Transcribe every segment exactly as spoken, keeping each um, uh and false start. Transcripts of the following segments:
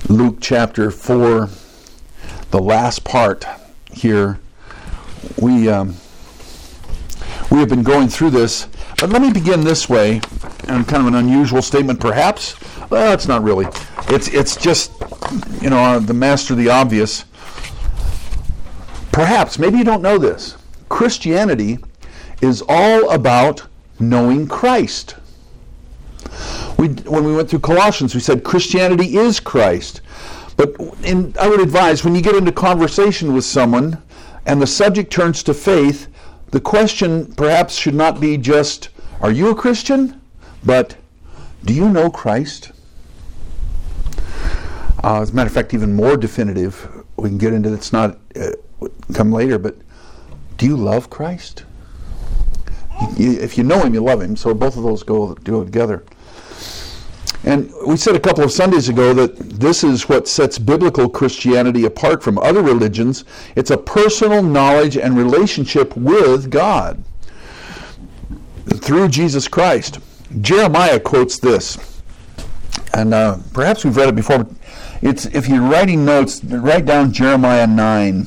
Luke chapter four, the last part here. We um, we have been going through this, but let me begin this way, and kind of an unusual statement perhaps. Well, it's not really. It's it's just, you know, the master of the obvious. Perhaps, maybe you don't know this. Christianity is all about knowing Christ. We, when we went through Colossians, we said Christianity is Christ. But in, I would advise, when you get into conversation with someone and the subject turns to faith, the question perhaps should not be just, are you a Christian? But, do you know Christ? Uh, as a matter of fact, even more definitive, we can get into it's not uh, come later, but do you love Christ? You, if you know Him, you love Him. So both of those go, go together. And we said a couple of Sundays ago that this is what sets biblical Christianity apart from other religions. It's a personal knowledge and relationship with God through Jesus Christ. Jeremiah quotes this, and uh, perhaps we've read it before, but it's, if you're writing notes, write down Jeremiah nine.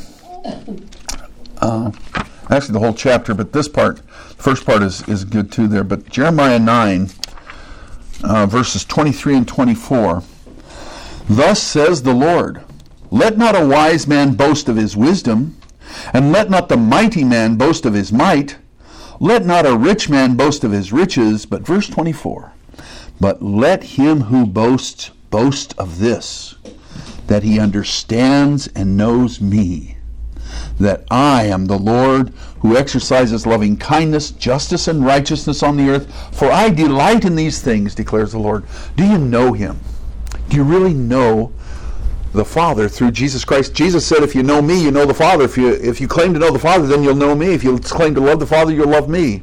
Uh, actually the whole chapter, but this part, the first part is, is good too there. But Jeremiah nine, Uh, verses twenty-three and twenty-four. Thus says the Lord, let not a wise man boast of his wisdom, and let not the mighty man boast of his might, let not a rich man boast of his riches, but verse twenty-four, but let him who boasts boast of this, that he understands and knows me, that I am the Lord who exercises loving kindness, justice, and righteousness on the earth. For I delight in these things, declares the Lord. Do you know Him? Do you really know the Father through Jesus Christ? Jesus said, if you know me, you know the Father. If you if you claim to know the Father, then you'll know me. If you claim to love the Father, you'll love me.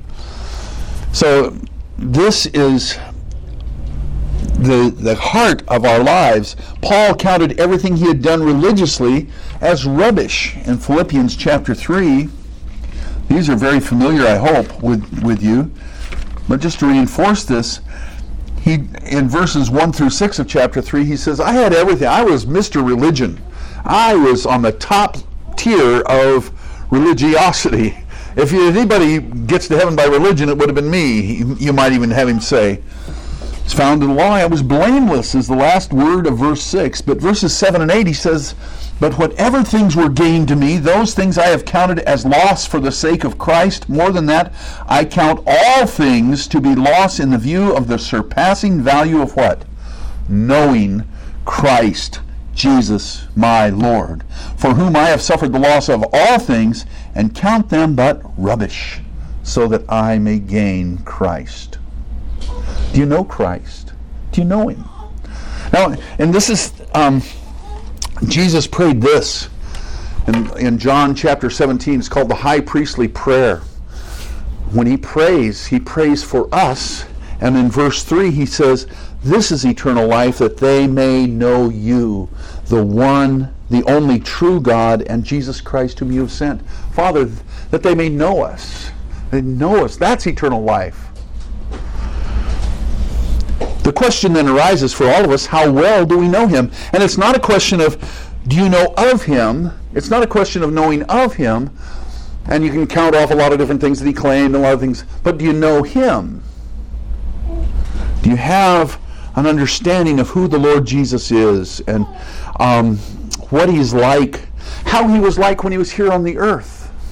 So this is the the heart of our lives. Paul counted everything he had done religiously as rubbish in Philippians chapter three. These are very familiar, I hope, with, with you. But just to reinforce this, he in verses one through six of chapter three, he says, I had everything. I was Mister Religion. I was on the top tier of religiosity. If anybody gets to heaven by religion, it would have been me, you might even have him say. It's found in the law. I was blameless is the last word of verse six. But verses seven and eight, he says, but whatever things were gained to me, those things I have counted as loss for the sake of Christ. More than that, I count all things to be loss in the view of the surpassing value of what? Knowing Christ Jesus my Lord, for whom I have suffered the loss of all things, and count them but rubbish, so that I may gain Christ. Do you know Christ? Do you know Him? Now, and this is... Um, Jesus prayed this in, in John chapter seventeen. It's called the high priestly prayer. When he prays, he prays for us. And in verse three, he says, this is eternal life, that they may know you, the one, the only true God, and Jesus Christ whom you have sent. Father, that they may know us. They know us. That's eternal life. The question then arises for all of us, how well do we know Him? And it's not a question of, do you know of Him? It's not a question of knowing of Him, and you can count off a lot of different things that He claimed, a lot of things, but do you know Him? Do you have an understanding of who the Lord Jesus is, and um, what He's like, how He was like when He was here on the earth?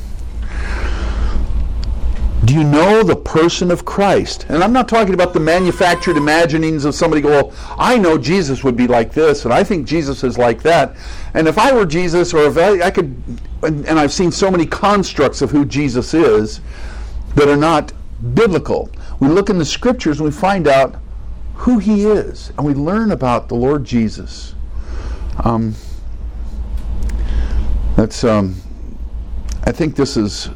Do you know the person of Christ? And I'm not talking about the manufactured imaginings of somebody go, well, I know Jesus would be like this, and I think Jesus is like that. And if I were Jesus, or if I, I could, and, and I've seen so many constructs of who Jesus is that are not biblical. We look in the Scriptures and we find out who He is, and we learn about the Lord Jesus. Um, that's, um, I think this is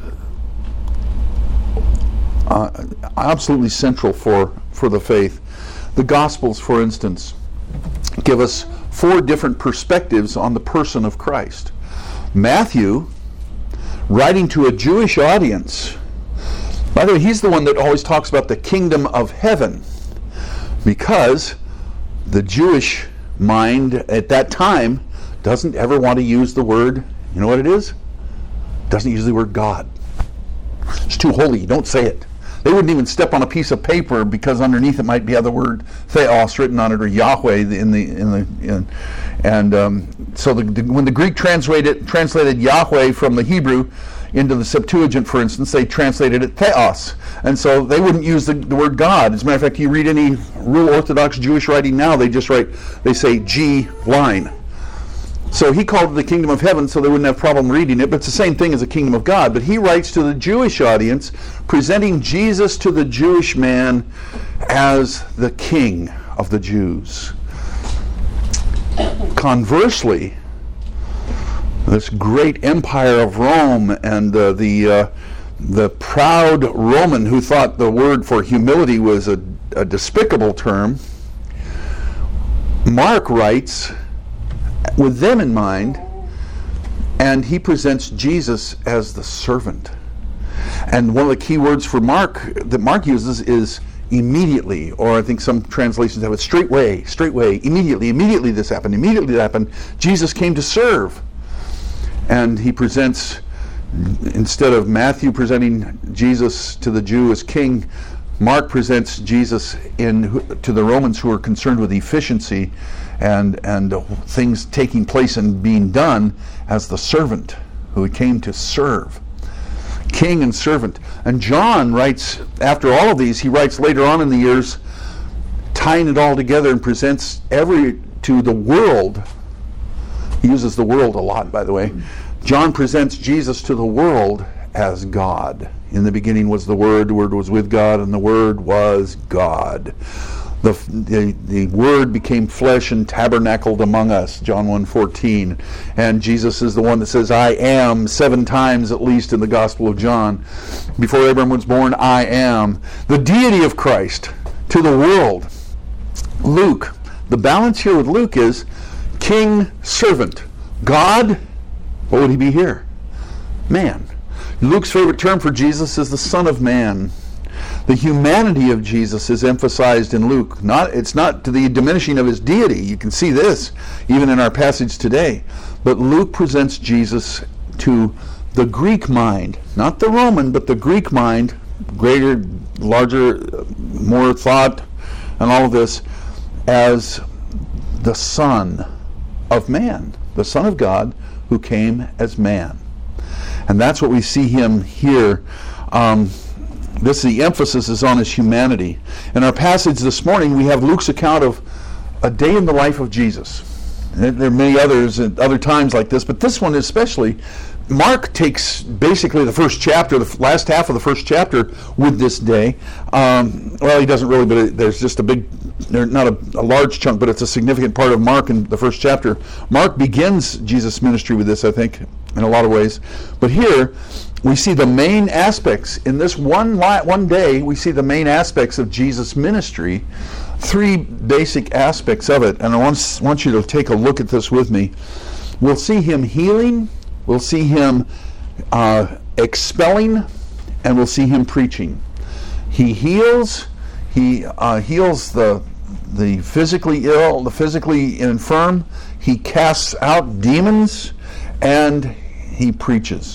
Uh, absolutely central for, for the faith. The Gospels, for instance, give us four different perspectives on the person of Christ. Matthew, writing to a Jewish audience, by the way, he's the one that always talks about the kingdom of heaven, because the Jewish mind at that time doesn't ever want to use the word, you know what it is? Doesn't use the word God. It's too holy, don't say it. They wouldn't even step on a piece of paper because underneath it might be the word Theos written on it, or Yahweh in the in the in, and um, so the, the, when the Greek translated translated Yahweh from the Hebrew into the Septuagint, for instance, they translated it Theos, and so they wouldn't use the, the word God. As a matter of fact, you read any real Orthodox Jewish writing now, they just write they say G line. So he called it the kingdom of heaven, so they wouldn't have problem reading it, but it's the same thing as the kingdom of God. But he writes to the Jewish audience, presenting Jesus to the Jewish man as the king of the Jews. Conversely, this great empire of Rome and uh, the uh, the proud Roman who thought the word for humility was a, a despicable term, Mark writes with them in mind, and he presents Jesus as the servant. And one of the key words for Mark that Mark uses is immediately, or I think some translations have it straightway, straightway, immediately, immediately this happened, immediately that happened. Jesus came to serve. And he presents, instead of Matthew presenting Jesus to the Jew as king, Mark presents Jesus in to the Romans who are concerned with efficiency and and uh, things taking place and being done as the servant who came to serve. King and servant. And John writes, after all of these, he writes later on in the years, tying it all together and presents every to the world. He uses the world a lot, by the way. John presents Jesus to the world as God. In the beginning was the Word, the Word was with God, and the Word was God. The, the, the Word became flesh and tabernacled among us, John one fourteen. And Jesus is the one that says, I am, seven times at least in the Gospel of John. Before Abraham was born, I am. The deity of Christ to the world. Luke, the balance here with Luke is king, servant. God, what would he be here? Man. Luke's favorite term for Jesus is the Son of Man. The humanity of Jesus is emphasized in Luke. Not, it's not to the diminishing of his deity. You can see this even in our passage today. But Luke presents Jesus to the Greek mind, not the Roman, but the Greek mind, greater, larger, more thought, and all of this, as the Son of Man, the Son of God who came as man. And that's what we see him here. Um, this the emphasis is on his humanity. In our passage this morning, we have Luke's account of a day in the life of Jesus. And there are many others at other times like this, but this one especially, Mark takes basically the first chapter, the last half of the first chapter with this day. Um, well, he doesn't really, but it, there's just a big, not a, a large chunk, but it's a significant part of Mark in the first chapter. Mark begins Jesus' ministry with this, I think, in a lot of ways. But here, we see the main aspects. In this one li- one day, we see the main aspects of Jesus' ministry, three basic aspects of it. And I want, want you to take a look at this with me. We'll see him healing, we'll see him uh, expelling, and we'll see him preaching. He heals, he uh, heals the the physically ill, the physically infirm. He casts out demons, and he preaches.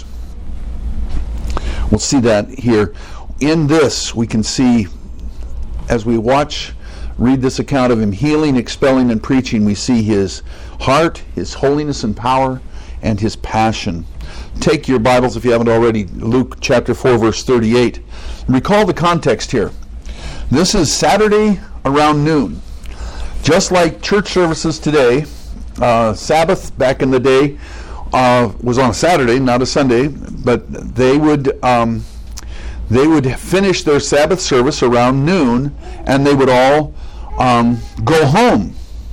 We'll see that here. In this, we can see, as we watch, read this account of him healing, expelling, and preaching, we see his heart, his holiness and power, and his passion. Take your Bibles, if you haven't already, Luke chapter four, verse thirty-eight. Recall the context here. This is Saturday around noon. Just like church services today, uh, Sabbath back in the day uh, was on a Saturday, not a Sunday, but they would um, they would finish their Sabbath service around noon, and they would all um, go home.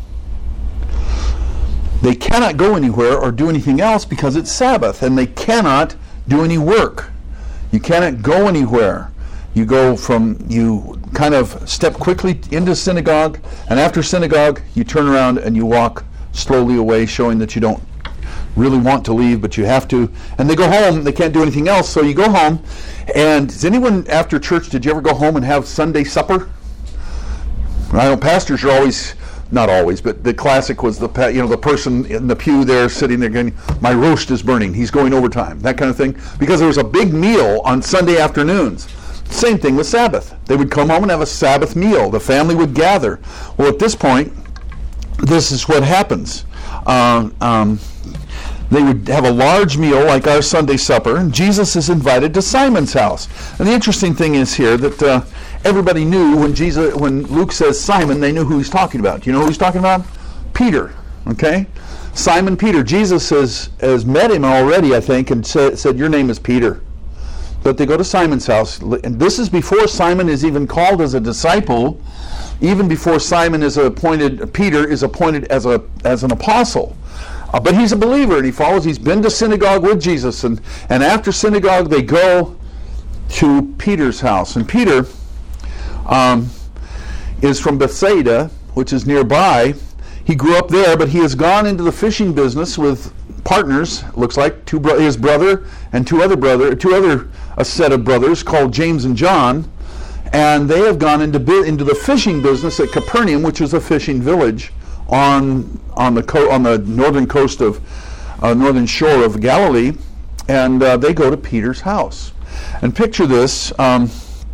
They cannot go anywhere or do anything else because it's Sabbath, and they cannot do any work. You cannot go anywhere. You go from, you kind of step quickly into synagogue, and after synagogue, you turn around and you walk slowly away, showing that you don't really want to leave, but you have to. And they go home, they can't do anything else, so you go home. And does anyone after church, did you ever go home and have Sunday supper? I know pastors are always not always, but the classic was the you know the person in the pew there sitting there going, my roast is burning, he's going overtime, that kind of thing, because there was a big meal on Sunday afternoons. Same thing with Sabbath. They would come home and have a Sabbath meal. The family would gather. Well, at this point, this is what happens. Uh, um, they would have a large meal like our Sunday supper, and Jesus is invited to Simon's house. And the interesting thing is here that uh, everybody knew when Jesus, when Luke says Simon, they knew who he's talking about. Do you know who he's talking about? Peter. Okay, Simon Peter. Jesus has, has met him already, I think, and sa- said, "Your name is Peter." But they go to Simon's house, and this is before Simon is even called as a disciple, even before Simon is appointed. Peter is appointed as a as an apostle. Uh, but he's a believer, and he follows. He's been to synagogue with Jesus, and, and after synagogue, they go to Peter's house. And Peter um, is from Bethsaida, which is nearby. He grew up there, but he has gone into the fishing business with partners. Looks like two bro- his brother and two other brother, two other a set of brothers called James and John, and they have gone into bi- into the fishing business at Capernaum, which is a fishing village on on the co- on the northern coast of uh, northern shore of Galilee, and uh, they go to Peter's house. And picture this: um,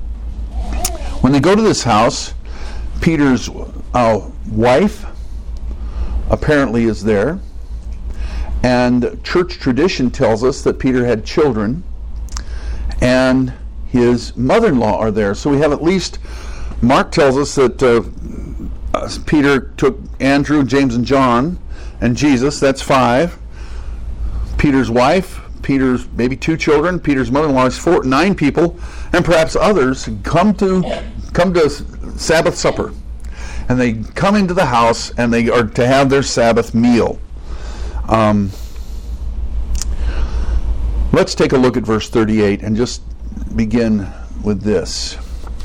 when they go to this house, Peter's uh, wife apparently is there, and church tradition tells us that Peter had children, and his mother-in-law are there. So we have at least, Mark tells us that uh, uh, Peter took Andrew, James, and John, and Jesus. That's five. Peter's wife, Peter's maybe two children, Peter's mother-in-law is four, nine people, and perhaps others come to come to Sabbath supper, and they come into the house and they are to have their Sabbath meal. Um, let's take a look at verse thirty-eight and just begin with this.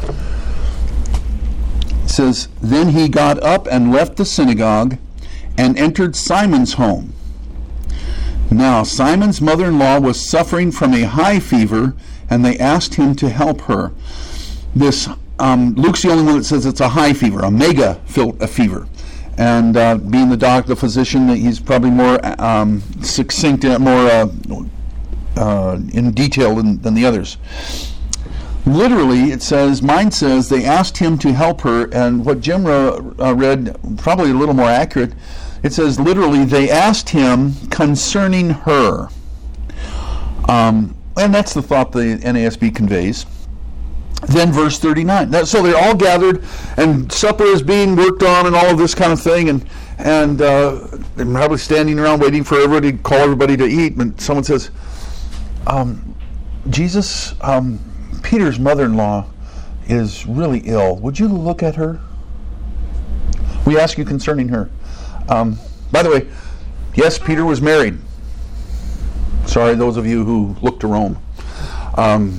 It says, "Then he got up and left the synagogue and entered Simon's home. Now Simon's mother-in-law was suffering from a high fever, and they asked him to help her." This um, Luke's the only one that says it's a high fever, a mega a fever. And uh, being the doctor, the physician, he's probably more um, succinct, more uh, uh, in detail than, than the others. Literally, it says, mine says, they asked him to help her, and what Jim uh, read, probably a little more accurate, it says literally, they asked him concerning her. Um, and that's the thought the N A S B conveys. Then verse thirty-nine. That, so they're all gathered, and supper is being worked on, and all of this kind of thing, and and uh, they're probably standing around waiting for everybody to call everybody to eat. And someone says, um, "Jesus, um, Peter's mother-in-law is really ill. Would you look at her? We ask you concerning her." Um, by the way, yes, Peter was married. Sorry, those of you who look to Rome. Um,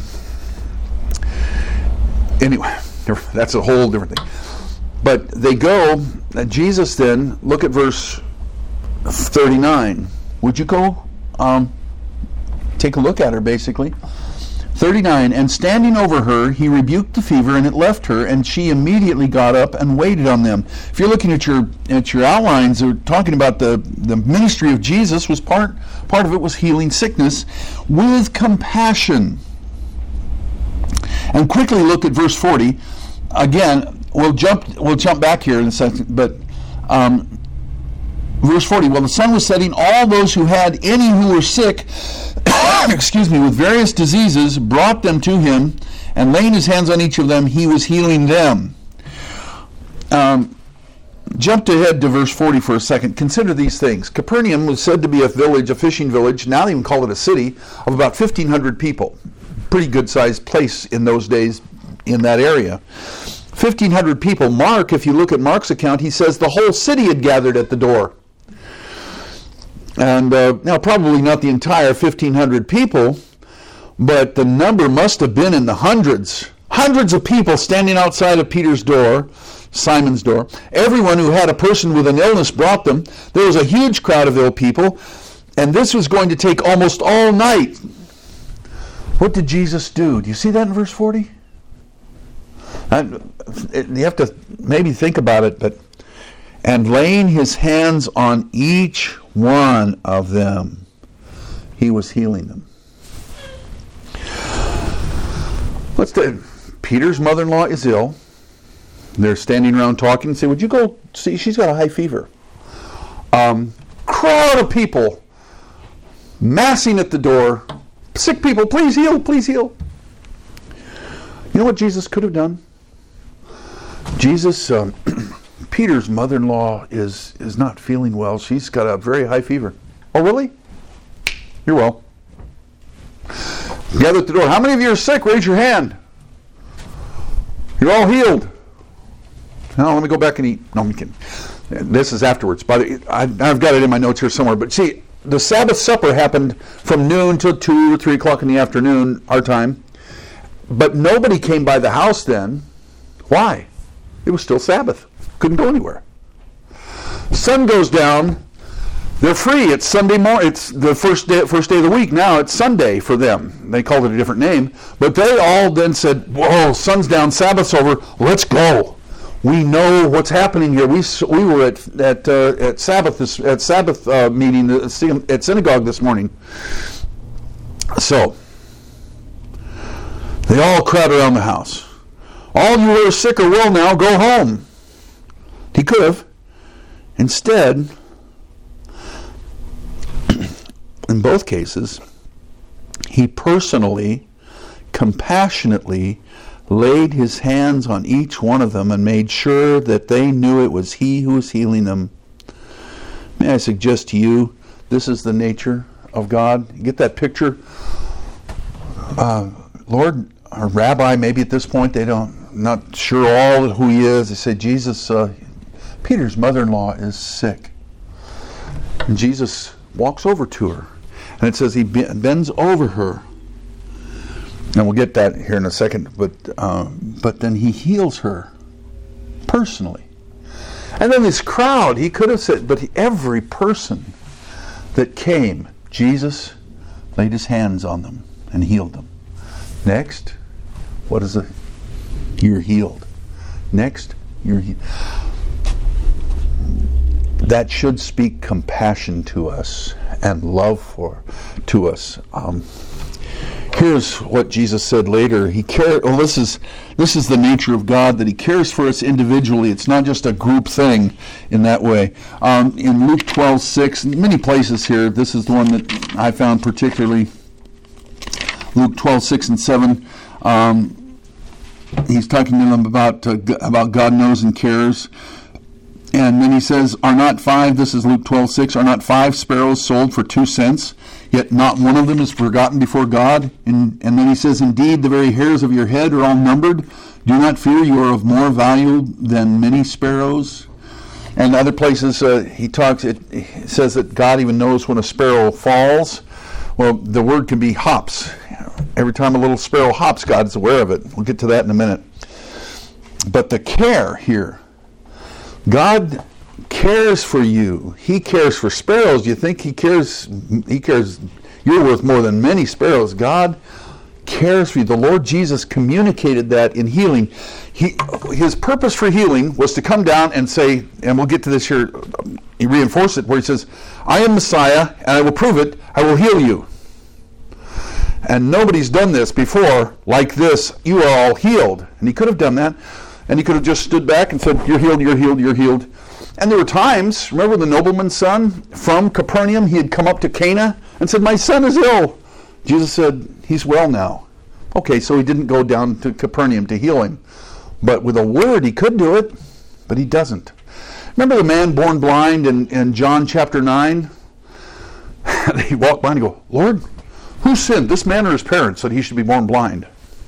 Anyway, that's a whole different thing. But they go, uh, Jesus then, look at verse thirty-nine. Would you go um, take a look at her, basically? thirty-nine, and standing over her, he rebuked the fever, and it left her, and she immediately got up and waited on them. If you're looking at your at your outlines, they're talking about the, the ministry of Jesus, was part, part of it was healing sickness with compassion. And quickly look at verse forty. Again, we'll jump we'll jump back here in a second, but um, verse forty. Well, the sun was setting, all those who had any who were sick, excuse me, with various diseases, brought them to him, and laying his hands on each of them, he was healing them. Um, jumped ahead to verse forty for a second. Consider these things. Capernaum was said to be a village, a fishing village, now they even call it a city, of about fifteen hundred people. Pretty good-sized place in those days in that area. fifteen hundred people. Mark, if you look at Mark's account, he says the whole city had gathered at the door. And uh, now probably not the entire fifteen hundred people, but the number must have been in the hundreds. Hundreds of people standing outside of Peter's door, Simon's door. Everyone who had a person with an illness brought them. There was a huge crowd of ill people, and this was going to take almost all night. What did Jesus do? Do you see that in verse forty? I, it, you have to maybe think about it, but And laying his hands on each one of them, he was healing them. Let's do, Peter's mother-in-law is ill. They're standing around talking and say, would you go see? She's got a high fever. Um, crowd of people massing at the door. Sick people, please heal, please heal. You know what Jesus could have done? Jesus, um, Peter's mother-in-law is, is not feeling well. She's got a very high fever. Oh, really? You're well. Gather at the door. How many of you are sick? Raise your hand. You're all healed. Now, let me go back and eat. No, I'm kidding. This is afterwards. But I've got it in my notes here somewhere. But see, the Sabbath supper happened from noon till two or three o'clock in the afternoon, our time. But nobody came by the house then. Why? It was still Sabbath. Couldn't go anywhere. Sun goes down. They're free. It's Sunday morning. It's the first day, first day of the week. Now it's Sunday for them. They called it a different name. But they all then said, whoa, sun's down, Sabbath's over. Let's go. We know what's happening here. We we were at at uh, at Sabbath this, at Sabbath uh, meeting at synagogue this morning. So they all crowd around the house. All you who are sick or well now, go home. He could have. Instead, in both cases, he personally, compassionately laid his hands on each one of them and made sure that they knew it was he who was healing them. May I suggest to you, this is the nature of God. You get that picture? Uh, Lord, or Rabbi, maybe at this point they don't, not sure all who he is. They say, Jesus, uh, Peter's mother-in-law is sick. And Jesus walks over to her. And it says he bends over her. And we'll get that here in a second, but uh, but then he heals her personally. And then this crowd, he could have said, but every person that came, Jesus laid his hands on them and healed them. Next, what is it? You're healed. Next, you're healed. That should speak compassion to us and love for to us. Um, Here's what Jesus said later. He cares. Well, this is this is the nature of God, that he cares for us individually. It's not just a group thing in that way. Um, in Luke twelve six, many places here, this is the one that I found particularly. Luke twelve six and seven. Um, he's talking to them about uh, about God knows and cares. And then he says, are not five, this is Luke twelve six, are not five sparrows sold for two cents? Yet not one of them is forgotten before God. And, and then he says, indeed, the very hairs of your head are all numbered. Do not fear, you are of more value than many sparrows. And other places uh, he talks, it, it says that God even knows when a sparrow falls. Well, the word can be hops. Every time a little sparrow hops, God is aware of it. We'll get to that in a minute. But the care here, God cares for you. He cares for sparrows. You think he cares, he cares, you're worth more than many sparrows. God cares for you. The Lord Jesus communicated that in healing. He, his purpose for healing was to come down and say, and we'll get to this here, he reinforced it, where he says, I am Messiah, and I will prove it, I will heal you. And nobody's done this before like this. You are all healed. And he could have done that. And he could have just stood back and said, you're healed, you're healed, you're healed. And there were times, remember the nobleman's son from Capernaum? He had come up to Cana and said, my son is ill. Jesus said, he's well now. Okay, so he didn't go down to Capernaum to heal him. But with a word, he could do it, but he doesn't. Remember the man born blind in, in John chapter nine? He walked by and go, Lord, who sinned, this man or his parents, that he should be born blind?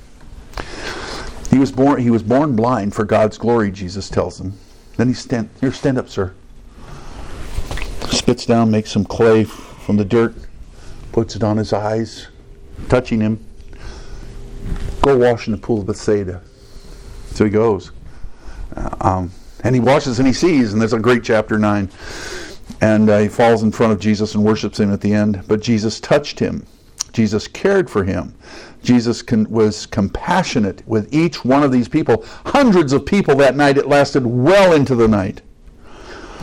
He was born. He was born blind for God's glory, Jesus tells him. Then he stand. Here, stand up, sir. Spits down, makes some clay from the dirt, puts it on his eyes, touching him. Go wash in the pool of Bethsaida. So he goes, uh, um, and he washes and he sees, and there's a great chapter nine. And uh, he falls in front of Jesus and worships him at the end. But Jesus touched him. Jesus cared for him. Jesus con- was compassionate with each one of these people. Hundreds of people that night. It lasted well into the night.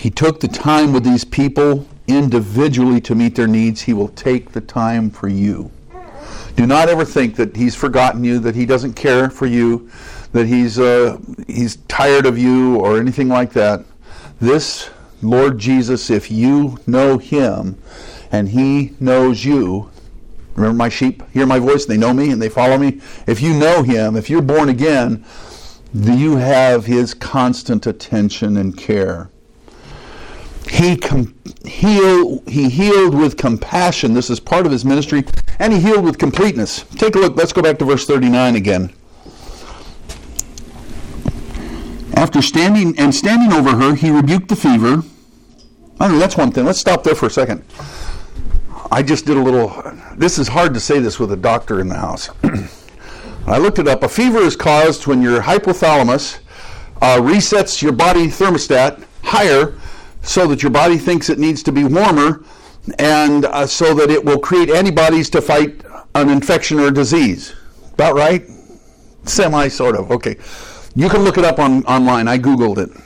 He took the time with these people individually to meet their needs. He will take the time for you. Do not ever think that he's forgotten you, that he doesn't care for you, that he's uh, he's tired of you or anything like that. This Lord Jesus, if you know him and he knows you, remember my sheep hear my voice, they know me and they follow me. If you know him, if you're born again, you have his constant attention and care. He com- heal, he healed with compassion. This is part of his ministry. And he healed with completeness. Take a look. Let's go back to verse thirty-nine again. After standing and standing over her, he rebuked the fever. I mean, that's one thing. Let's stop there for a second. I just did a little... This is hard to say this with a doctor in the house. I looked it up. A fever is caused when your hypothalamus uh, resets your body thermostat higher so that your body thinks it needs to be warmer, and uh, so that it will create antibodies to fight an infection or disease. About right? Semi, sort of. Okay. You can look it up on online. I Googled it.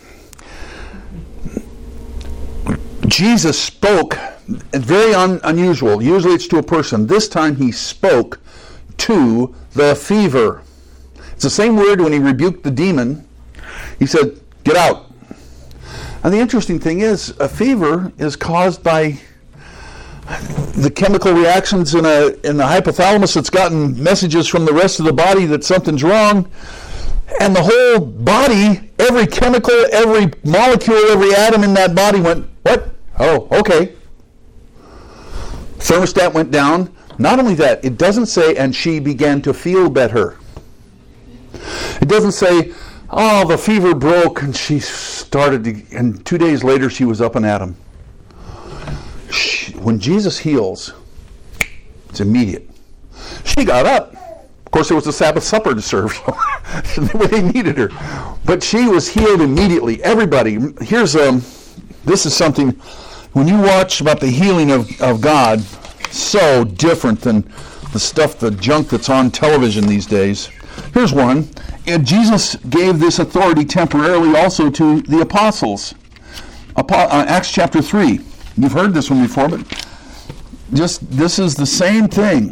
Jesus spoke, very un, unusual. Usually it's to a person. This time he spoke to the fever. It's the same word when he rebuked the demon. He said, get out. And the interesting thing is, a fever is caused by the chemical reactions in a in the hypothalamus that's gotten messages from the rest of the body that something's wrong. And the whole body, every chemical, every molecule, every atom in that body went, what? Oh, okay. Thermostat went down. Not only that, it doesn't say, and she began to feel better. It doesn't say, oh, the fever broke and she started to, and two days later she was up and at him. She, when Jesus heals, it's immediate. She got up. Of course, there was a Sabbath supper to serve, so they needed her. But she was healed immediately. Everybody, here's um, this is something, when you watch about the healing of, of God, so different than the stuff, the junk that's on television these days. Here's one. And Jesus gave this authority temporarily also to the apostles. Apo- uh, Acts chapter three. You've heard this one before, but just this is the same thing.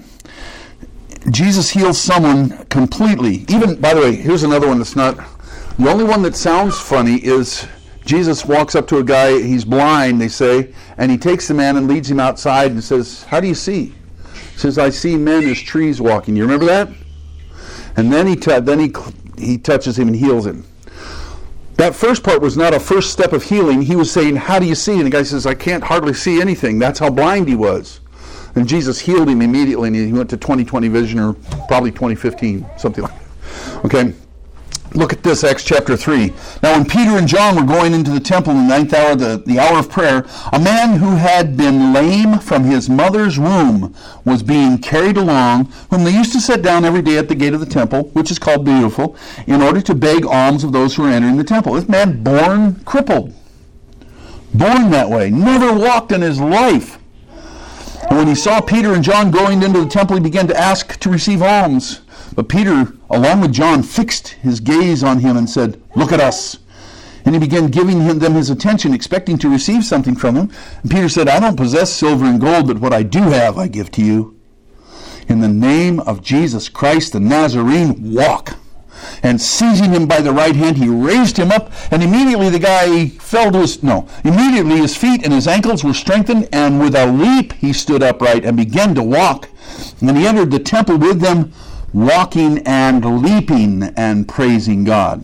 Jesus heals someone completely. Even, by the way, here's another one that's not... The only one that sounds funny is Jesus walks up to a guy, he's blind, they say, and he takes the man and leads him outside and says, how do you see? He says, I see men as trees walking. You remember that? And then he t- then he he touches him and heals him. That first part was not a first step of healing. He was saying, how do you see? And the guy says, I can't hardly see anything. That's how blind he was. And Jesus healed him immediately, and he went to twenty twenty vision, or probably twenty fifteen, something like that. Okay? Look at this, Acts chapter three. Now when Peter and John were going into the temple in the ninth hour, the, the hour of prayer, a man who had been lame from his mother's womb was being carried along, whom they used to set down every day at the gate of the temple, which is called Beautiful, in order to beg alms of those who were entering the temple. This man born crippled. Born that way. Never walked in his life. And when he saw Peter and John going into the temple, he began to ask to receive alms. But Peter, along with John, fixed his gaze on him and said, look at us. And he began giving him, them his attention, expecting to receive something from him. And Peter said, I don't possess silver and gold, but what I do have I give to you. In the name of Jesus Christ the Nazarene, walk. And seizing him by the right hand, he raised him up, and immediately the guy fell to his, no, immediately his feet and his ankles were strengthened, and with a leap he stood upright and began to walk. And then he entered the temple with them, walking and leaping and praising God.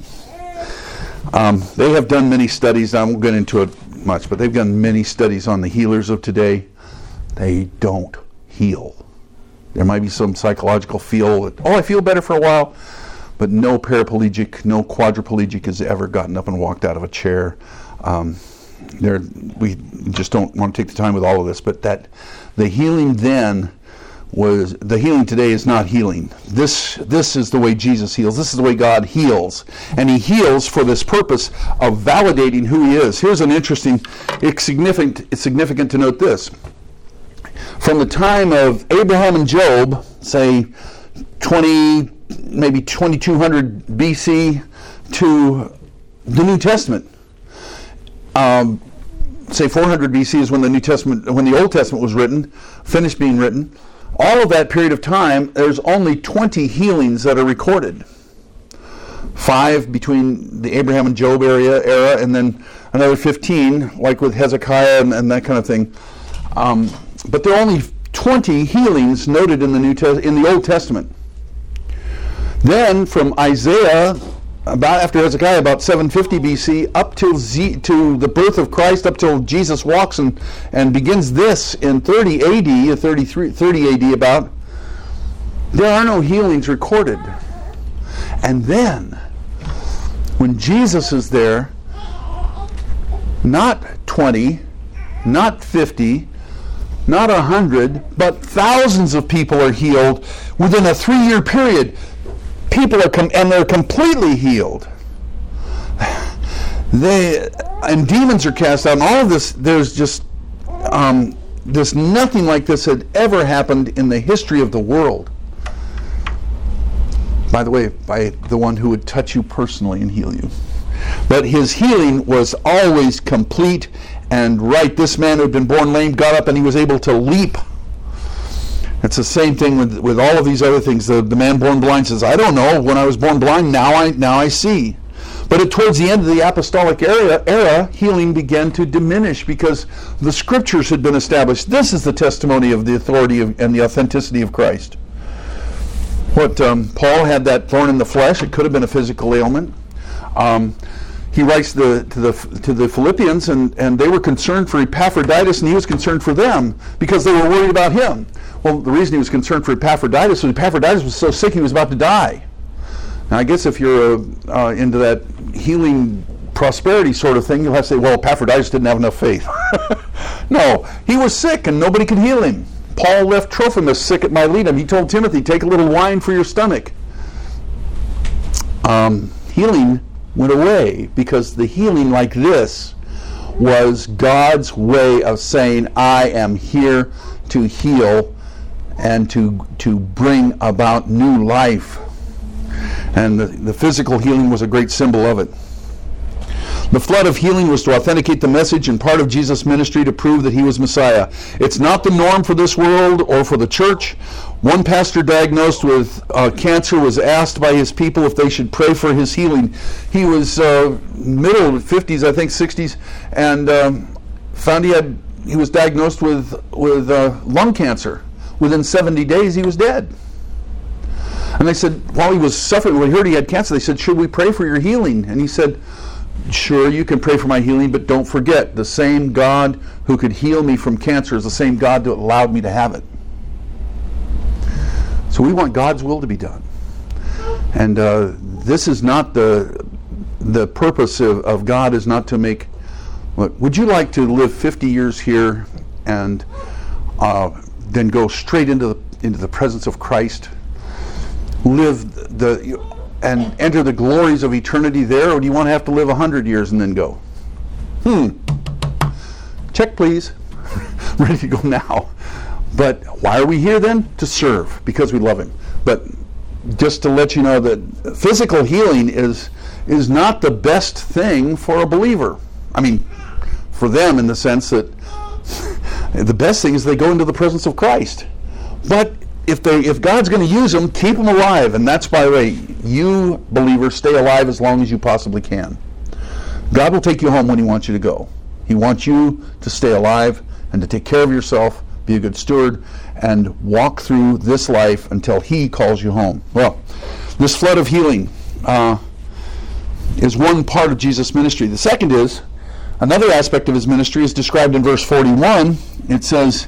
Um, they have done many studies. I won't get into it much, but they've done many studies on the healers of today. They don't heal. There might be some psychological feel that, oh, I feel better for a while, but no paraplegic, no quadriplegic has ever gotten up and walked out of a chair. Um, there, we just don't want to take the time with all of this, but that the healing then was, the healing today is not healing. This this is the way Jesus heals. This is the way God heals. And he heals for this purpose of validating who he is. Here's an interesting, it's significant, it's significant to note this. From the time of Abraham and Job, say twenty, maybe twenty-two hundred B C to the New Testament, um, say four hundred B C is when the New Testament, when the Old Testament was written, finished being written. All of that period of time, there's only twenty healings that are recorded. Five between the Abraham and Job area era, and then another fifteen, like with Hezekiah and, and that kind of thing. Um, but there are only twenty healings noted in the New Test- in the Old Testament. Then from Isaiah, about after Hezekiah, about seven fifty B C, up till Z, to the birth of Christ, up till Jesus walks and, and begins this in thirty A D, thirty-three, thirty A D about, there are no healings recorded. And then, when Jesus is there, not twenty, not fifty, not one hundred, but thousands of people are healed within a three-year period. People are com- and they're completely healed. They and demons are cast out. And all of this, there's just um, there's nothing like this had ever happened in the history of the world. By the way, by the one who would touch you personally and heal you. But his healing was always complete and right. This man who had been born lame got up and he was able to leap. It's the same thing with, with all of these other things. The, the man born blind says, I don't know, when I was born blind, now I now I see. But at, towards the end of the apostolic era, era, healing began to diminish because the scriptures had been established. This is the testimony of the authority of, and the authenticity of Christ. What um, Paul had that thorn in the flesh, it could have been a physical ailment. Um, he writes the, to the to the Philippians, and, and they were concerned for Epaphroditus, and he was concerned for them because they were worried about him. Well, the reason he was concerned for Epaphroditus was Epaphroditus was so sick he was about to die. Now, I guess if you're uh, uh, into that healing prosperity sort of thing, you'll have to say, well, Epaphroditus didn't have enough faith. No, he was sick and nobody could heal him. Paul left Trophimus sick at Miletum. He told Timothy, take a little wine for your stomach. Um, healing went away because the healing like this was God's way of saying, I am here to heal and to to bring about new life. And the, the physical healing was a great symbol of it. The flood of healing was to authenticate the message and part of Jesus' ministry to prove that he was Messiah. It's not the norm for this world or for the church. One pastor diagnosed with uh, cancer was asked by his people if they should pray for his healing. He was uh, middle fifties, I think sixties, and um, found he had he was diagnosed with with uh, lung cancer. Within seventy days, he was dead. And they said, while he was suffering, when he heard he had cancer, they said, should we pray for your healing? And he said, sure, you can pray for my healing, but don't forget, the same God who could heal me from cancer is the same God that allowed me to have it. So we want God's will to be done. And uh, this is not the the purpose of, of God is not to make, look, would you like to live fifty years here and uh, then go straight into the, into the presence of Christ? Live the and enter the glories of eternity there, or do you want to have to live a hundred years and then go? Hmm. Check, please. Ready to go now. But why are we here then? To serve, because we love him. But just to let you know that physical healing is is not the best thing for a believer. I mean, for them in the sense that the best thing is they go into the presence of Christ. But if they if God's going to use them, keep them alive. And that's, by the way, you believers stay alive as long as you possibly can. God will take you home when he wants you to go. He wants you to stay alive and to take care of yourself, be a good steward, and walk through this life until he calls you home. Well, this flood of healing uh, is one part of Jesus' ministry. The second is, another aspect of his ministry is described in verse forty-one. It says,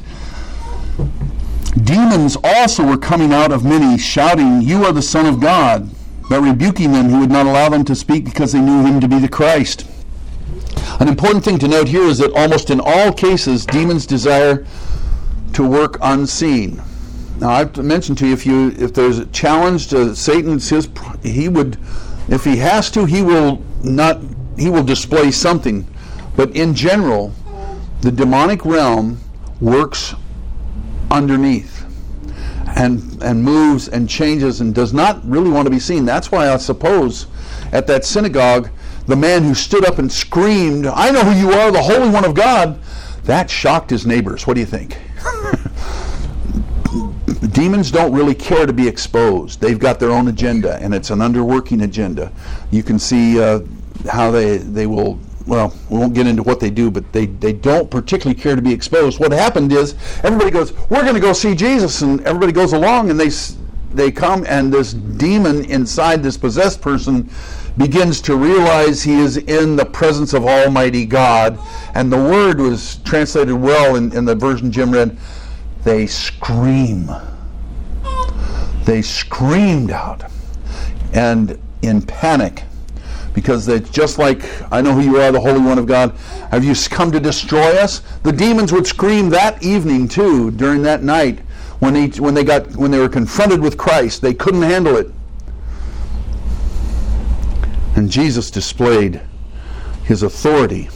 demons also were coming out of many, shouting, you are the Son of God, but rebuking them who would not allow them to speak because they knew him to be the Christ. An important thing to note here is that almost in all cases, demons desire to work unseen. Now, I've mentioned to you, if you if there's a challenge to Satan, his, he would, if he has to, he will not, he will display something. But in general, the demonic realm works underneath and and moves and changes and does not really want to be seen. That's why I suppose at that synagogue the man who stood up and screamed, "I know who you are, the Holy One of God," that shocked his neighbors. What do you think? Demons don't really care to be exposed. They've got their own agenda, and it's an underworking agenda. You can see uh, how they, they will, well, we won't get into what they do, but they, they don't particularly care to be exposed. What happened is, everybody goes, "We're going to go see Jesus," and everybody goes along, and they they come, and this demon inside this possessed person begins to realize he is in the presence of Almighty God. And the word was translated well in, in the version Jim read. They scream. They screamed out, and in panic, because they just like, "I know who you are, the Holy One of God. Have you come to destroy us?" The demons would scream that evening too, during that night, when they when they got when they were confronted with Christ. They couldn't handle it, and Jesus displayed his authority.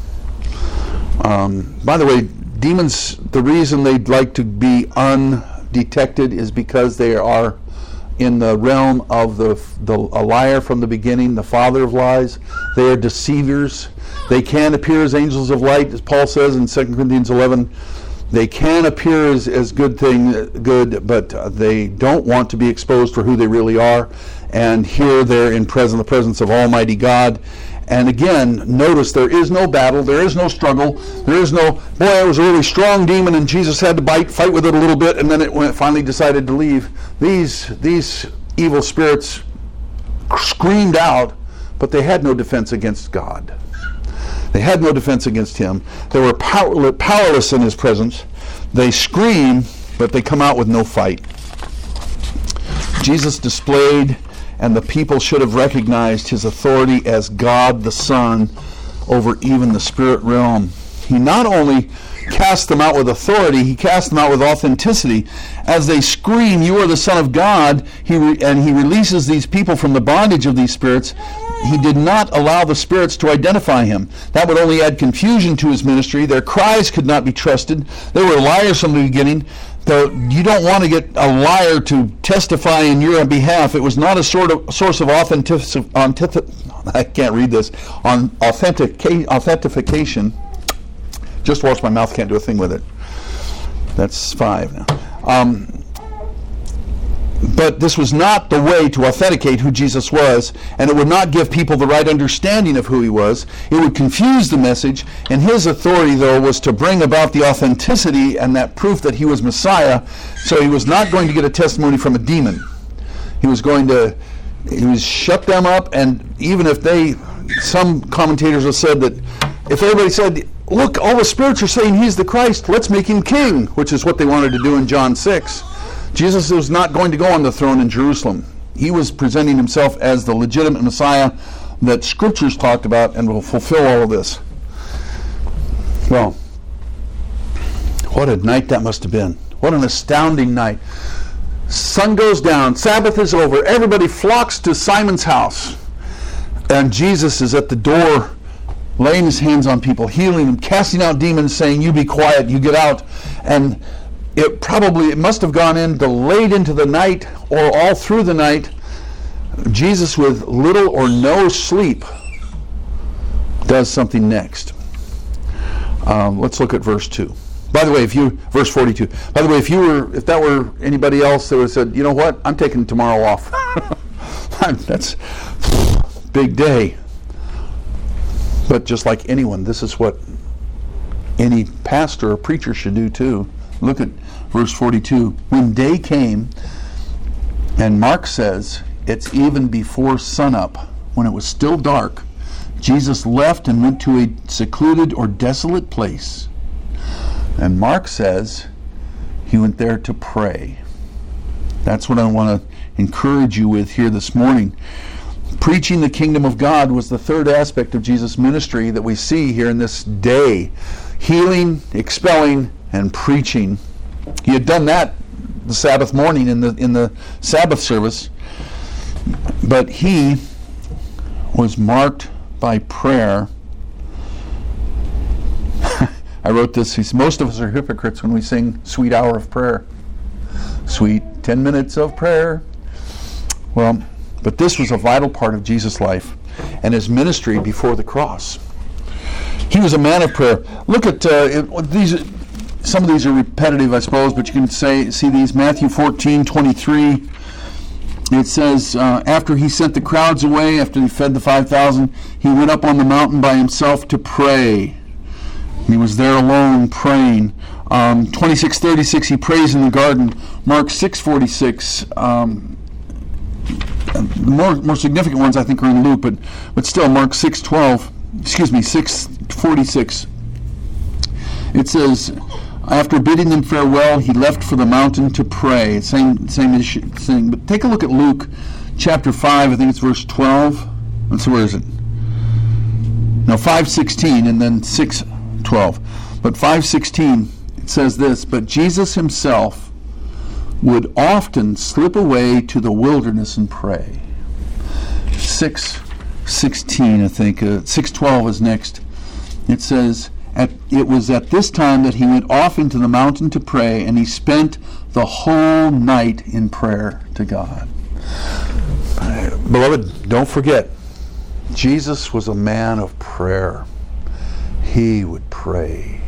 Um, by the way, demons, the reason they'd like to be undetected is because they are in the realm of the, the a liar from the beginning, the father of lies. They are deceivers. They can appear as angels of light, as Paul says in Second Corinthians eleven. They can appear as, as good thing, good, but uh, they don't want to be exposed for who they really are. And here they're in present, the presence of Almighty God. And again, notice there is no battle, there is no struggle, there is no, boy, it was a really strong demon and Jesus had to bite, fight with it a little bit, and then it went, finally decided to leave. These, these evil spirits screamed out, but they had no defense against God. They had no defense against him. They were powerless, powerless in his presence. They scream, but they come out with no fight. Jesus displayed, and the people should have recognized, his authority as God the Son over even the spirit realm. He not only cast them out with authority, he cast them out with authenticity. As they scream, "You are the Son of God," he re- and he releases these people from the bondage of these spirits, he did not allow the spirits to identify him. That would only add confusion to his ministry. Their cries could not be trusted. They were liars from the beginning. The, you don't want to get a liar to testify in your behalf. It was not a sort of source of authentic, authentic I can't read this, on authentic, authentication. Just watch my mouth, can't do a thing with it. That's five now. Um, but this was not the way to authenticate who Jesus was, and it would not give people the right understanding of who he was. It would confuse the message, and his authority, though, was to bring about the authenticity and that proof that he was Messiah. So he was not going to get a testimony from a demon. He was going to, he was shut them up, and even if they, some commentators have said that if everybody said, "Look, all the spirits are saying he's the Christ, let's make him king," which is what they wanted to do in John six. Jesus was not going to go on the throne in Jerusalem. He was presenting himself as the legitimate Messiah that Scriptures talked about and will fulfill all of this. Well, what a night that must have been. What an astounding night. Sun goes down, Sabbath is over, everybody flocks to Simon's house, and Jesus is at the door laying his hands on people, healing them, casting out demons, saying, "You be quiet, you get out." And it probably, it must have gone into late into the night or all through the night. Jesus, with little or no sleep, does something next. Um, let's look at verse two. By the way, if you, verse forty-two. By the way, if you were, if that were anybody else, they would have said, "You know what? I'm taking tomorrow off." That's big day. But just like anyone, this is what any pastor or preacher should do too. Look at verse forty-two. When day came, and Mark says it's even before sunup, when it was still dark, Jesus left and went to a secluded or desolate place. And Mark says he went there to pray. That's what I want to encourage you with here this morning. Preaching the kingdom of God was the third aspect of Jesus' ministry that we see here in this day. Healing, expelling, and preaching. He had done that the Sabbath morning in the in the Sabbath service, but he was marked by prayer. I wrote this. He's, most of us are hypocrites when we sing "Sweet Hour of Prayer." Sweet ten minutes of prayer. Well, but this was a vital part of Jesus' life. and his ministry before the cross. He was a man of prayer. Look at uh, it, these. Some of these are repetitive, I suppose, but you can say see these. Matthew fourteen twenty-three. It says, uh, after he sent the crowds away, after he fed the five thousand, he went up on the mountain by himself to pray. He was there alone praying. Um, twenty-six thirty-six, he prays in the garden. Mark six forty-six. Um, more more significant ones, I think, are in Luke, but but still, Mark six twelve. Excuse me, six forty-six. It says, after bidding them farewell, he left for the mountain to pray. Same same issue, thing. But take a look at Luke chapter five. I think it's verse twelve. Let's see, where is it? No, five sixteen and then six twelve. But five sixteen, it says this, but Jesus himself would often slip away to the wilderness and pray. six sixteen, I think. Uh, six twelve is next. It says, At, it was at this time that he went off into the mountain to pray, and he spent the whole night in prayer to God. Uh, beloved, don't forget, Jesus was a man of prayer. He would pray.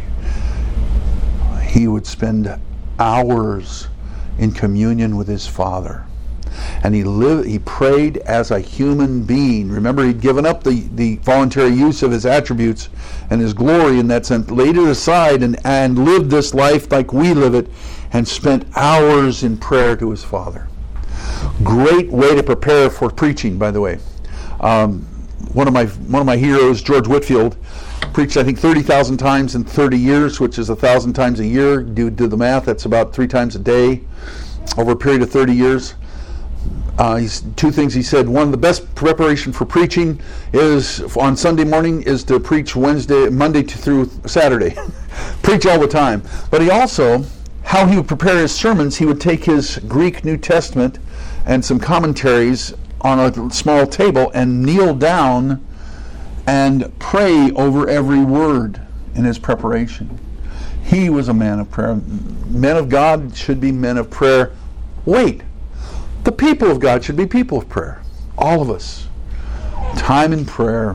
He would spend hours in communion with his Father. And he lived, he prayed as a human being. Remember, he'd given up the, the voluntary use of his attributes and his glory in that sense, laid it aside and, and lived this life like we live it, and spent hours in prayer to his Father. Great way to prepare for preaching, by the way. Um, one of my one of my heroes, George Whitefield, preached I think thirty thousand times in thirty years, which is a thousand times a year. Do do the math. That's about three times a day over a period of thirty years. Uh, he's, two things he said. One, the best preparation for preaching is on Sunday morning is to preach Wednesday, Monday to through Saturday. Preach all the time. But he also, how he would prepare his sermons, he would take his Greek New Testament and some commentaries on a small table and kneel down and pray over every word in his preparation. He was a man of prayer. Men of God should be men of prayer. Wait. The people of God should be people of prayer. All of us. Time in prayer.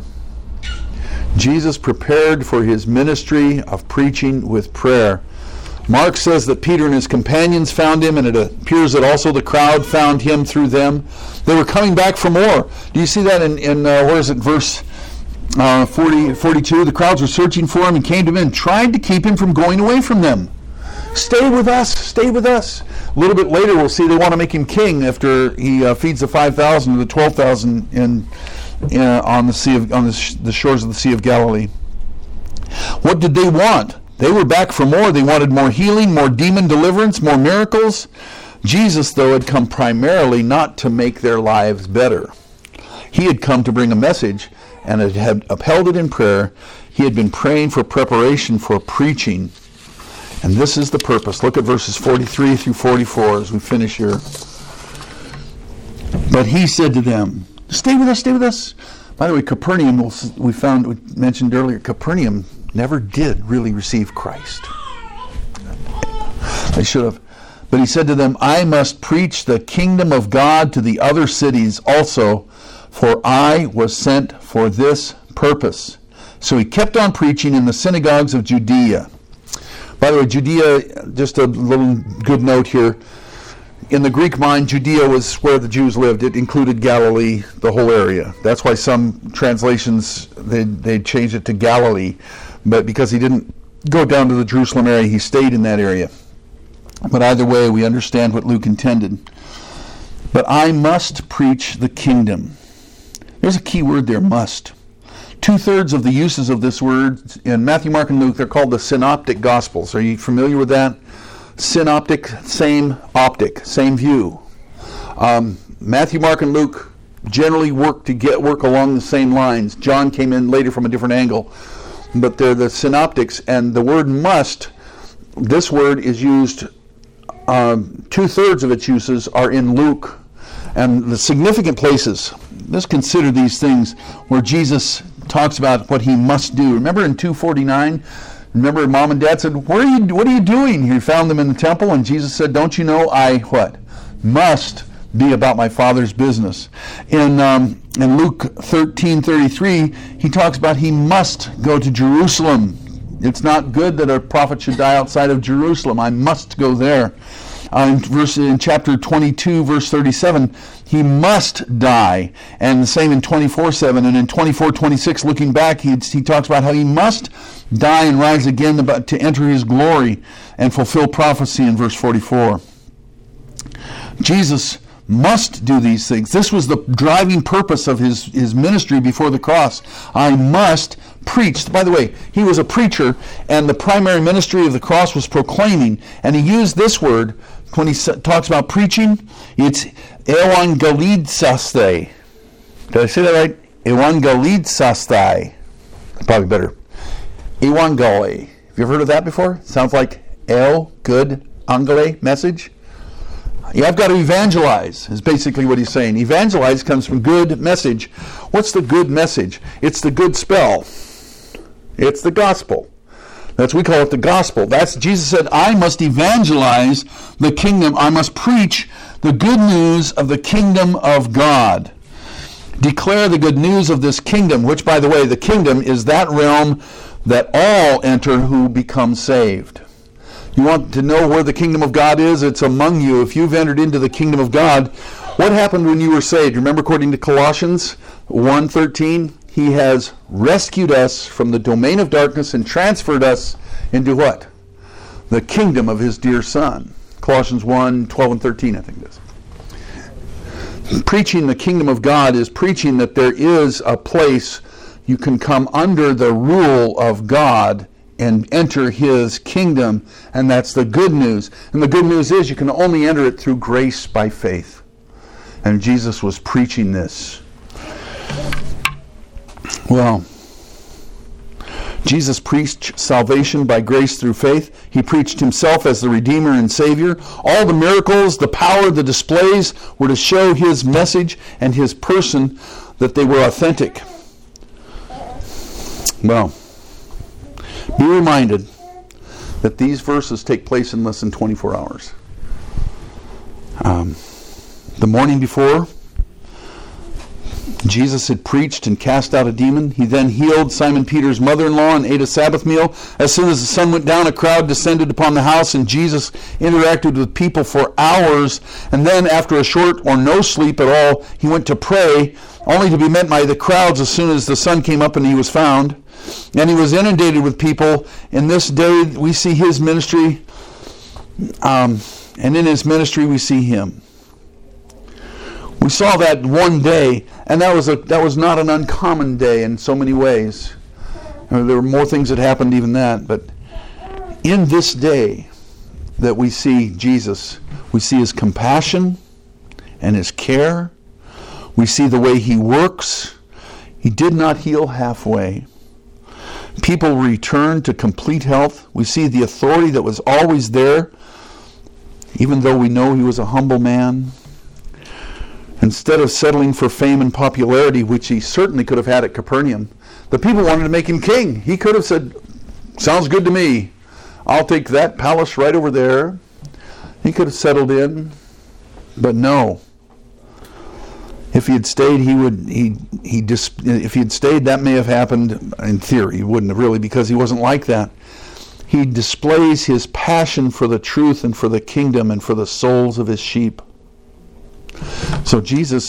Jesus prepared for his ministry of preaching with prayer. Mark says that Peter and his companions found him, and it appears that also the crowd found him through them. They were coming back for more. Do you see that in, in uh, where is it, verse uh, forty, forty-two? The crowds were searching for him and came to him and tried to keep him from going away from them. Stay with us, stay with us. A little bit later we'll see they want to make him king after he uh, feeds the five thousand or the twelve thousand in, in, uh, on the sea of, on the, sh- the shores of the Sea of Galilee. What did they want? They were back for more. They wanted more healing, more demon deliverance, more miracles. Jesus, though, had come primarily not to make their lives better. He had come to bring a message and had upheld it in prayer. He had been praying for preparation for preaching. And this is the purpose. Look at verses forty-three through forty-four as we finish here. But he said to them, stay with us, stay with us. By the way, Capernaum, we found, we mentioned earlier, Capernaum never did really receive Christ. They should have. But he said to them, I must preach the kingdom of God to the other cities also, for I was sent for this purpose. So he kept on preaching in the synagogues of Judea. By the way, Judea, just a little good note here. In the Greek mind, Judea was where the Jews lived. It included Galilee, the whole area. That's why some translations, they they changed it to Galilee. But because he didn't go down to the Jerusalem area, he stayed in that area. But either way, we understand what Luke intended. But I must preach the kingdom. There's a key word there, must. Two-thirds of the uses of this word in Matthew, Mark, and Luke, they're called the synoptic gospels. Are you familiar with that? Synoptic, same optic, same view. Um, Matthew, Mark, and Luke generally work to get work along the same lines. John came in later from a different angle. But they're the synoptics, and the word must, this word is used, um, two-thirds of its uses are in Luke. And the significant places, let's consider these things where Jesus talks about what he must do. Remember in two forty-nine, remember mom and dad said, "What are you, what are you doing?" He found them in the temple, and Jesus said, "Don't you know I, what? Must be about my Father's business." In um, In Luke thirteen thirty-three, he talks about he must go to Jerusalem. It's not good that a prophet should die outside of Jerusalem. I must go there. Uh, in, verse, in chapter twenty-two, verse thirty-seven, he must die. And the same in twenty-four seven. And in twenty-four twenty-six, looking back, he, he talks about how he must die and rise again about, to enter his glory and fulfill prophecy in verse forty-four. Jesus must do these things. This was the driving purpose of his, his ministry before the cross. I must preach. By the way, he was a preacher, and the primary ministry of the cross was proclaiming. And he used this word when he talks about preaching. It's evangelizaste. Did I say that right? Evangelizaste. Probably better. Evangeli. Have you ever heard of that before? Sounds like el, good, angele, message. Yeah, I've got to evangelize, is basically what he's saying. Evangelize comes from good message. What's the good message? It's the good spell. It's the gospel. That's, we call it the gospel. That's, Jesus said, I must evangelize the kingdom. I must preach the good news of the kingdom of God. Declare the good news of this kingdom, which, by the way, the kingdom is that realm that all enter who become saved. You want to know where the kingdom of God is? It's among you. If you've entered into the kingdom of God, what happened when you were saved? Remember, according to Colossians one thirteen, he has rescued us from the domain of darkness and transferred us into what? The kingdom of his dear Son. Colossians one twelve and thirteen, I think it is. Preaching the kingdom of God is preaching that there is a place you can come under the rule of God and enter his kingdom, and that's the good news. And the good news is you can only enter it through grace by faith. And Jesus was preaching this. Well, Jesus preached salvation by grace through faith. He preached himself as the Redeemer and Savior. All the miracles, the power, the displays were to show his message and his person, that they were authentic. Well, be reminded that these verses take place in less than twenty-four hours. Um, the morning before, Jesus had preached and cast out a demon. He then healed Simon Peter's mother-in-law and ate a Sabbath meal. As soon as the sun went down, a crowd descended upon the house, and Jesus interacted with people for hours. And then, after a short or no sleep at all, he went to pray, only to be met by the crowds as soon as the sun came up and he was found. And he was inundated with people. In this day, we see his ministry, um, and in his ministry, we see him. We saw that one day, and that was a that was not an uncommon day in so many ways. I mean, there were more things that happened even that, but in this day that we see Jesus, we see his compassion and his care. We see the way he works. He did not heal halfway. People returned to complete health. We see the authority that was always there, even though we know he was a humble man. Instead of settling for fame and popularity, which he certainly could have had at Capernaum, the people wanted to make him king. He could have said, sounds good to me. I'll take that palace right over there. He could have settled in, but no. If he had stayed, he would. He he. Dis, if he had stayed, that may have happened. In theory, he wouldn't have really, because he wasn't like that. He displays his passion for the truth and for the kingdom and for the souls of his sheep. So Jesus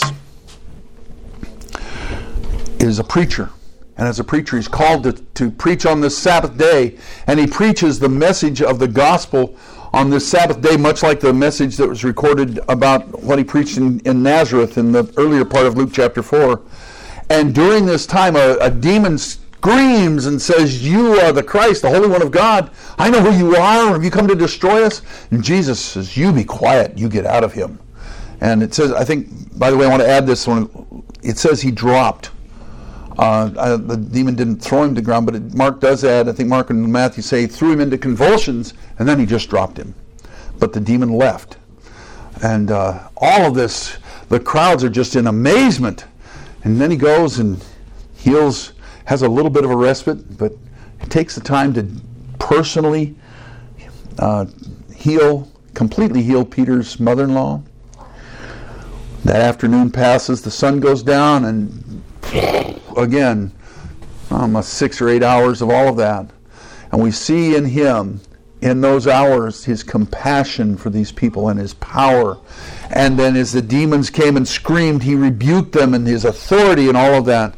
is a preacher, and as a preacher, he's called to, to preach on this Sabbath day, and he preaches the message of the gospel on this Sabbath day, much like the message that was recorded about what he preached in, in Nazareth in the earlier part of Luke chapter four. And during this time, a, a demon screams and says, "You are the Christ, the Holy One of God. I know who you are. Have you come to destroy us?" And Jesus says, "You be quiet. You get out of him." And it says, I think, by the way, I want to add this one. It says he dropped. Uh, uh, the demon didn't throw him to the ground, but it, Mark does add, I think Mark and Matthew say, he threw him into convulsions, and then he just dropped him. But the demon left. And uh, all of this, the crowds are just in amazement. And then he goes and heals, has a little bit of a respite, but he takes the time to personally uh, heal, completely heal Peter's mother-in-law. That afternoon passes, the sun goes down, and again, almost six or eight hours of all of that. And we see in him, in those hours, his compassion for these people and his power. And then as the demons came and screamed, he rebuked them, and his authority and all of that.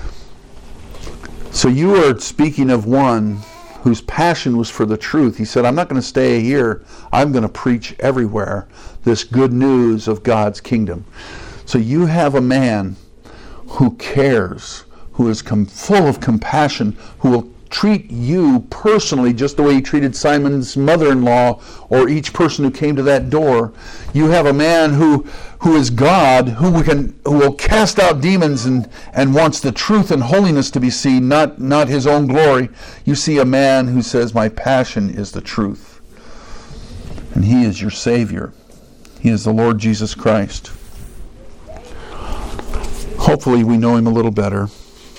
So you are speaking of one whose passion was for the truth. He said, I'm not going to stay here. I'm going to preach everywhere this good news of God's kingdom. So you have a man who cares, who is com- full of compassion, who will treat you personally just the way he treated Simon's mother-in-law or each person who came to that door. You have a man who who is God, who can who will cast out demons and, and wants the truth and holiness to be seen, not, not his own glory. You see a man who says, my passion is the truth. And he is your Savior. He is the Lord Jesus Christ. Hopefully we know him a little better.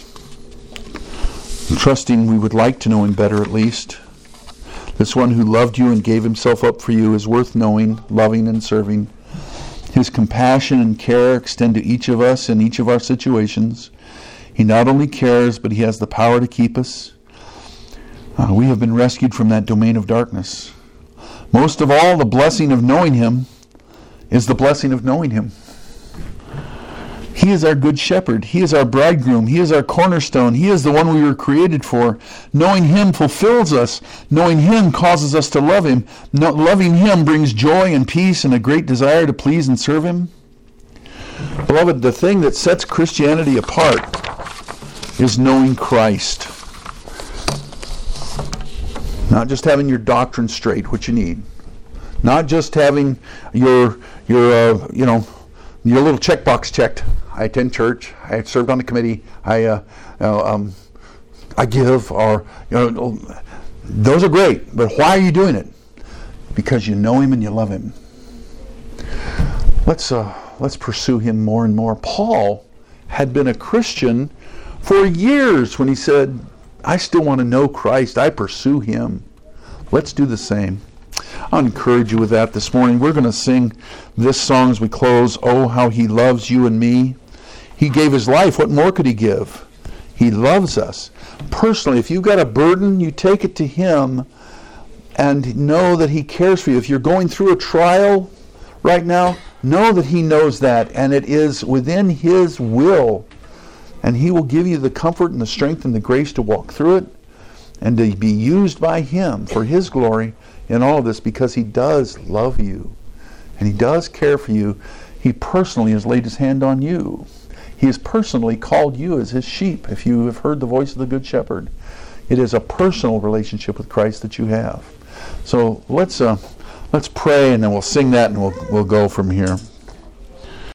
Trusting we would like to know him better at least. This one who loved you and gave himself up for you is worth knowing, loving, and serving. His compassion and care extend to each of us in each of our situations. He not only cares, but he has the power to keep us. Uh, we have been rescued from that domain of darkness. Most of all, the blessing of knowing him is the blessing of knowing him. He is our good shepherd. He is our bridegroom. He is our cornerstone. He is the one we were created for. Knowing him fulfills us. Knowing him causes us to love him. No, loving him brings joy and peace and a great desire to please and serve him. Beloved, the thing that sets Christianity apart is knowing Christ. Not just having your doctrine straight, which you need. Not just having your, your uh, you know, your little checkbox checked. I attend church. I served on the committee. I, uh, uh, um, I give, or you know, those are great. But why are you doing it? Because you know him and you love him. Let's uh, let's pursue him more and more. Paul had been a Christian for years when he said, "I still want to know Christ. I pursue him." Let's do the same. I'll encourage you with that this morning. We're going to sing this song as we close. Oh, how he loves you and me. He gave his life. What more could he give? He loves us. Personally, if you've got a burden, you take it to him and know that he cares for you. If you're going through a trial right now, know that he knows that, and it is within his will. And he will give you the comfort and the strength and the grace to walk through it and to be used by him for his glory in all of this, because he does love you and he does care for you. He personally has laid his hand on you. He has personally called you as his sheep. If you have heard the voice of the Good Shepherd, it is a personal relationship with Christ that you have. So let's uh, let's pray, and then we'll sing that, and we'll we'll go from here.